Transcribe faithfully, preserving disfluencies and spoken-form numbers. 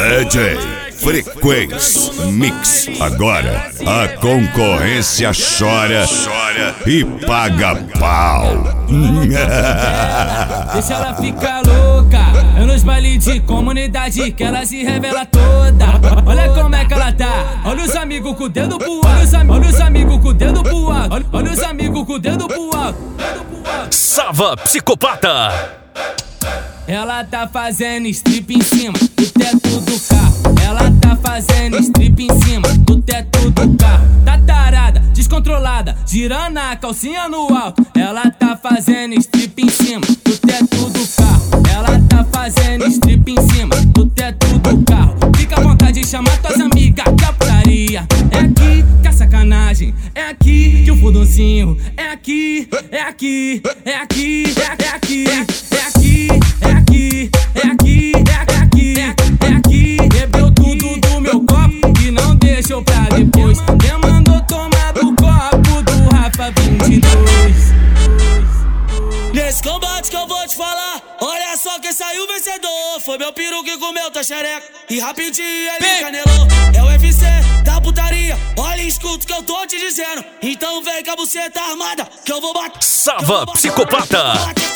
D J Frequência Mix. Agora a concorrência chora, chora e paga pau. Deixa ela ficar louca. É nos bailes de comunidade que ela se revela toda. Olha como é que ela tá. Olha os amigos com o dedo pro alto. Olha os, am olha os amigos com o dedo pro alto. Olha, olha os amigos com o dedo pro alto. Sava Psicopata. Ela tá fazendo strip em cima do teto do carro. Ela tá fazendo strip em cima do teto do carro. Tá tarada, descontrolada, girando a calcinha no alto. Ela tá fazendo strip em cima do teto do carro. Ela tá fazendo strip em cima do teto do carro. Fica à vontade de chamar tuas amigas, que a putaria é aqui, que a sacanagem é aqui, que o fudoncinho é aqui, é aqui, é aqui, é, é aqui, é aqui, é aqui, é aqui, é aqui, é aqui. Bebeu tudo do meu copo e não deixou pra depois. Quem mandou tomar do copo do Rafa vinte e dois? Nesse combate que eu vou te falar, olha só quem saiu vencedor. Foi meu peru que comeu tua xereca e rapidinho ele canelou. É o U F C da putaria, olha e escuta o que eu tô te dizendo. Então vem com a buceta armada que eu vou bater. Sava Psicopata.